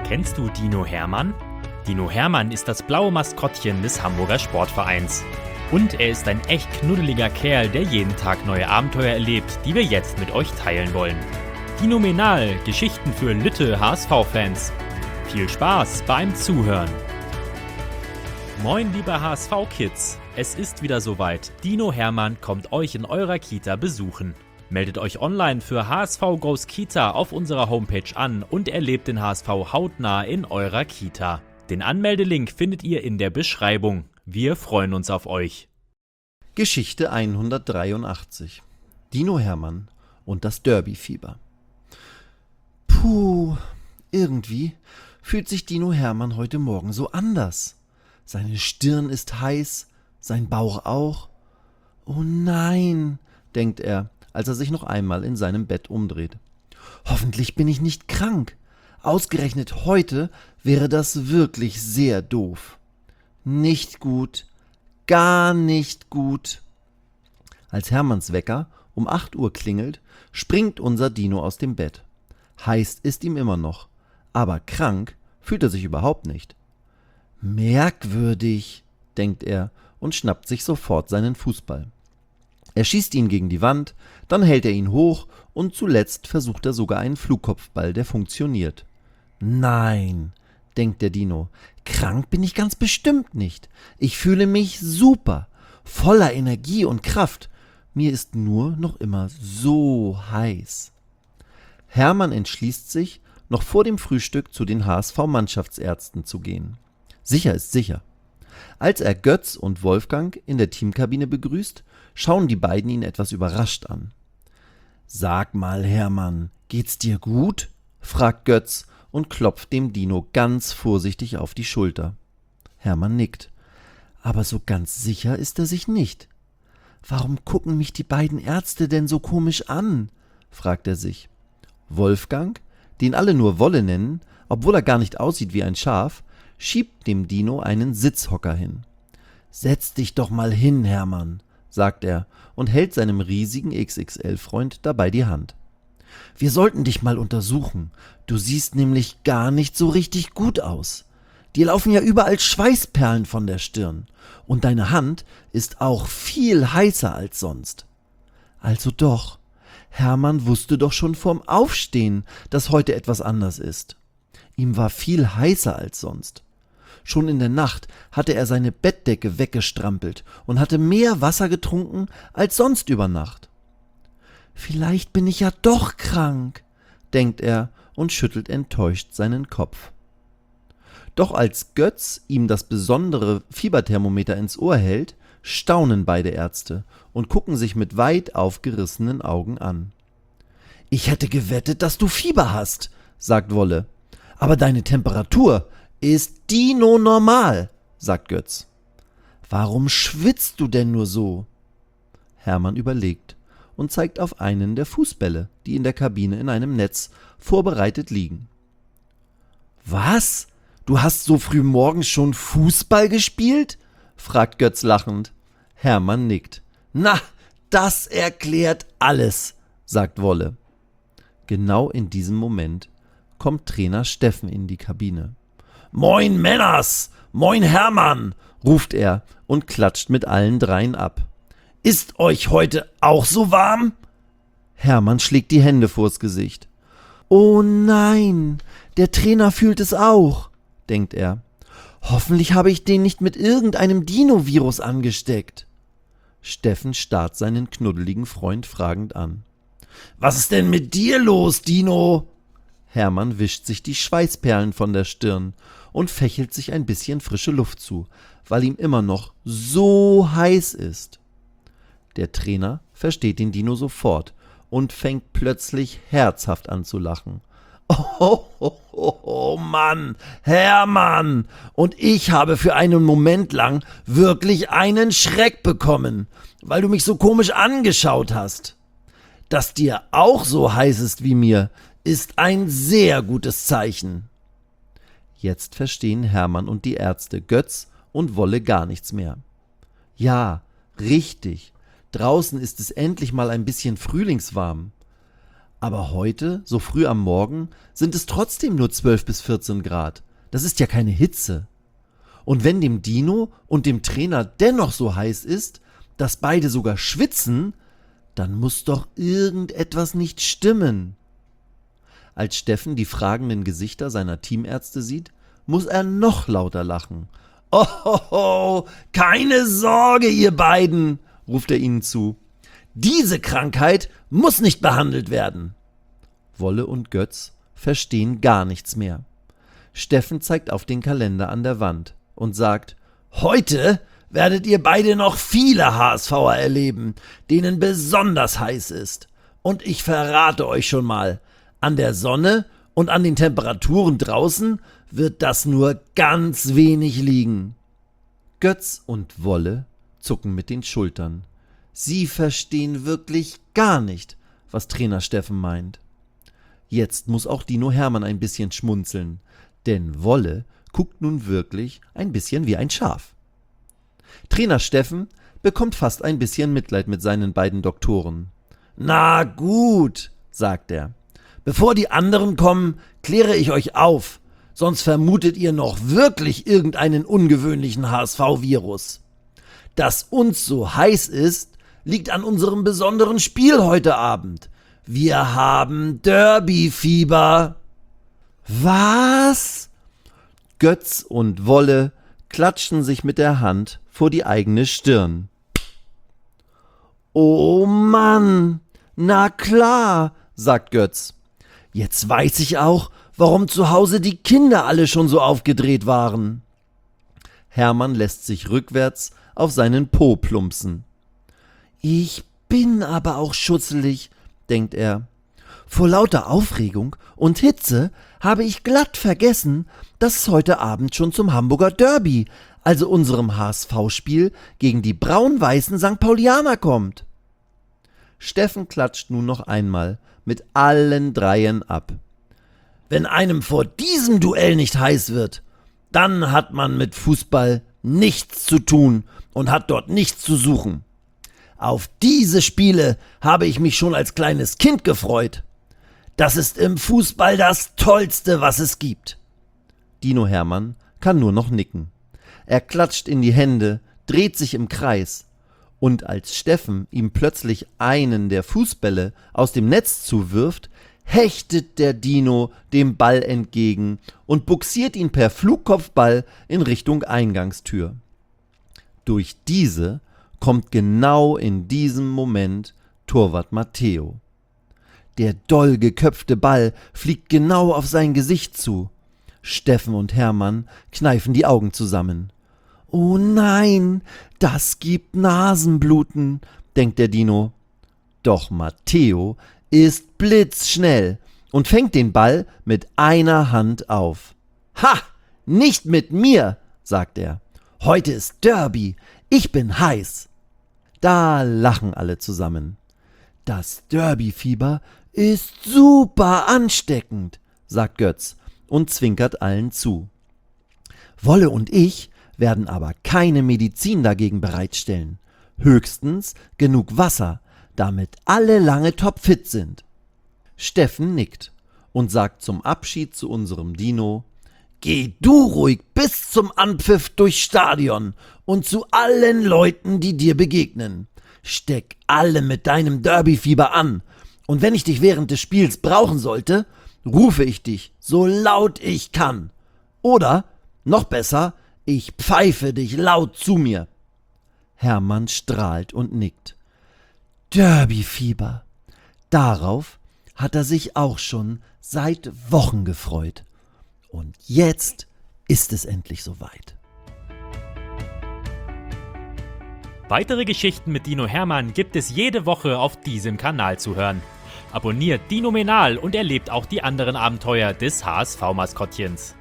Kennst du Dino Hermann? Dino Hermann ist das blaue Maskottchen des Hamburger Sportvereins. Und er ist ein echt knuddeliger Kerl, der jeden Tag neue Abenteuer erlebt, die wir jetzt mit euch teilen wollen. Dinomenal, Geschichten für Lütte HSV-Fans. Viel Spaß beim Zuhören. Moin liebe HSV-Kids, es ist wieder soweit. Dino Hermann kommt euch in eurer Kita besuchen. Meldet euch online für HSV Goes Kita auf unserer Homepage an und erlebt den HSV hautnah in eurer Kita. Den Anmeldelink findet ihr in der Beschreibung. Wir freuen uns auf euch. Geschichte 183. Dino Hermann und das Derby-Fieber. Puh, irgendwie fühlt sich Dino Hermann heute Morgen so anders. Seine Stirn ist heiß, sein Bauch auch. Oh nein, denkt er, als er sich noch einmal in seinem Bett umdreht. Hoffentlich bin ich nicht krank. Ausgerechnet heute wäre das wirklich sehr doof. Nicht gut, gar nicht gut. Als Hermanns Wecker um 8 Uhr klingelt, springt unser Dino aus dem Bett. Heiß ist ihm immer noch, aber krank fühlt er sich überhaupt nicht. Merkwürdig, denkt er und schnappt sich sofort seinen Fußball. Er schießt ihn gegen die Wand, dann hält er ihn hoch und zuletzt versucht er sogar einen Flugkopfball, der funktioniert. Nein, denkt der Dino, krank bin ich ganz bestimmt nicht. Ich fühle mich super, voller Energie und Kraft. Mir ist nur noch immer so heiß. Hermann entschließt sich, noch vor dem Frühstück zu den HSV-Mannschaftsärzten zu gehen. Sicher ist sicher. Als er Götz und Wolfgang in der Teamkabine begrüßt, schauen die beiden ihn etwas überrascht an. »Sag mal, Hermann, geht's dir gut?« fragt Götz und klopft dem Dino ganz vorsichtig auf die Schulter. Hermann nickt. Aber so ganz sicher ist er sich nicht. »Warum gucken mich die beiden Ärzte denn so komisch an?« fragt er sich. Wolfgang, den alle nur Wolle nennen, obwohl er gar nicht aussieht wie ein Schaf, schiebt dem Dino einen Sitzhocker hin. »Setz dich doch mal hin, Hermann«, sagt er und hält seinem riesigen XXL-Freund dabei die Hand. »Wir sollten dich mal untersuchen. Du siehst nämlich gar nicht so richtig gut aus. Dir laufen ja überall Schweißperlen von der Stirn. Und deine Hand ist auch viel heißer als sonst.« Also doch, Hermann wusste doch schon vorm Aufstehen, dass heute etwas anders ist. Ihm war viel heißer als sonst. Schon in der Nacht hatte er seine Bettdecke weggestrampelt und hatte mehr Wasser getrunken als sonst über Nacht. »Vielleicht bin ich ja doch krank«, denkt er und schüttelt enttäuscht seinen Kopf. Doch als Götz ihm das besondere Fieberthermometer ins Ohr hält, staunen beide Ärzte und gucken sich mit weit aufgerissenen Augen an. »Ich hätte gewettet, dass du Fieber hast«, sagt Wolle. »Aber deine Temperatur ist Dino normal«, sagt Götz. »Warum schwitzt du denn nur so?« Hermann überlegt und zeigt auf einen der Fußbälle, die in der Kabine in einem Netz vorbereitet liegen. »Was? Du hast so früh morgens schon Fußball gespielt?« fragt Götz lachend. Hermann nickt. »Na, das erklärt alles«, sagt Wolle. Genau in diesem Moment kommt Trainer Steffen in die Kabine. »Moin Männers, moin Hermann«, ruft er und klatscht mit allen dreien ab. »Ist euch heute auch so warm?« Hermann schlägt die Hände vors Gesicht. »Oh nein, der Trainer fühlt es auch«, denkt er. »Hoffentlich habe ich den nicht mit irgendeinem Dino-Virus angesteckt.« Steffen starrt seinen knuddeligen Freund fragend an. »Was ist denn mit dir los, Dino?« Hermann wischt sich die Schweißperlen von der Stirn und fächelt sich ein bisschen frische Luft zu, weil ihm immer noch so heiß ist. Der Trainer versteht den Dino sofort und fängt plötzlich herzhaft an zu lachen. Oh Mann, Hermann, und ich habe für einen Moment lang wirklich einen Schreck bekommen, weil du mich so komisch angeschaut hast. Dass dir auch so heiß ist wie mir, ist ein sehr gutes Zeichen.« Jetzt verstehen Hermann und die Ärzte, Götz und Wolle gar nichts mehr. Ja, richtig, draußen ist es endlich mal ein bisschen frühlingswarm. Aber heute, so früh am Morgen, sind es trotzdem nur 12 bis 14 Grad. Das ist ja keine Hitze. Und wenn dem Dino und dem Trainer dennoch so heiß ist, dass beide sogar schwitzen, dann muss doch irgendetwas nicht stimmen. Als Steffen die fragenden Gesichter seiner Teamärzte sieht, muss er noch lauter lachen. Oh, keine Sorge, ihr beiden, ruft er ihnen zu. Diese Krankheit muss nicht behandelt werden. Wolle und Götz verstehen gar nichts mehr. Steffen zeigt auf den Kalender an der Wand und sagt: Heute werdet ihr beide noch viele HSVer erleben, denen besonders heiß ist. Und ich verrate euch schon mal, an der Sonne und an den Temperaturen draußen wird das nur ganz wenig liegen. Götz und Wolle zucken mit den Schultern. Sie verstehen wirklich gar nicht, was Trainer Steffen meint. Jetzt muss auch Dino Hermann ein bisschen schmunzeln, denn Wolle guckt nun wirklich ein bisschen wie ein Schaf. Trainer Steffen bekommt fast ein bisschen Mitleid mit seinen beiden Doktoren. Na gut, sagt er. Bevor die anderen kommen, kläre ich euch auf, sonst vermutet ihr noch wirklich irgendeinen ungewöhnlichen HSV-Virus. Dass uns so heiß ist, liegt an unserem besonderen Spiel heute Abend. Wir haben Derby-Fieber. Was? Götz und Wolle klatschen sich mit der Hand vor die eigene Stirn. Oh Mann, na klar, sagt Götz. Jetzt weiß ich auch, warum zu Hause die Kinder alle schon so aufgedreht waren. Hermann lässt sich rückwärts auf seinen Po plumpsen. Ich bin aber auch schusselig, denkt er. Vor lauter Aufregung und Hitze habe ich glatt vergessen, dass es heute Abend schon zum Hamburger Derby, also unserem HSV-Spiel, gegen die braun-weißen St. Paulianer kommt. Steffen klatscht nun noch einmal mit allen dreien ab. Wenn einem vor diesem Duell nicht heiß wird, dann hat man mit Fußball nichts zu tun und hat dort nichts zu suchen. Auf diese Spiele habe ich mich schon als kleines Kind gefreut. Das ist im Fußball das Tollste, was es gibt. Dino Hermann kann nur noch nicken. Er klatscht in die Hände, dreht sich im Kreis. Und als Steffen ihm plötzlich einen der Fußbälle aus dem Netz zuwirft, hechtet der Dino dem Ball entgegen und bugsiert ihn per Flugkopfball in Richtung Eingangstür. Durch diese kommt genau in diesem Moment Torwart Matteo. Der doll geköpfte Ball fliegt genau auf sein Gesicht zu. Steffen und Hermann kneifen die Augen zusammen. Oh nein, das gibt Nasenbluten, denkt der Dino. Doch Matteo ist blitzschnell und fängt den Ball mit einer Hand auf. Ha, nicht mit mir, sagt er. Heute ist Derby, ich bin heiß. Da lachen alle zusammen. Das Derby-Fieber ist super ansteckend, sagt Götz und zwinkert allen zu. Wolle und ich werden aber keine Medizin dagegen bereitstellen. Höchstens genug Wasser, damit alle lange topfit sind. Steffen nickt und sagt zum Abschied zu unserem Dino: Geh du ruhig bis zum Anpfiff durchs Stadion und zu allen Leuten, die dir begegnen. Steck alle mit deinem Derby-Fieber an. Und wenn ich dich während des Spiels brauchen sollte, rufe ich dich so laut ich kann. Oder, noch besser, ich pfeife dich laut zu mir. Hermann strahlt und nickt. Derby-Fieber. Darauf hat er sich auch schon seit Wochen gefreut. Und jetzt ist es endlich soweit. Weitere Geschichten mit Dino Hermann gibt es jede Woche auf diesem Kanal zu hören. Abonniert Dinomenal und erlebt auch die anderen Abenteuer des HSV-Maskottchens.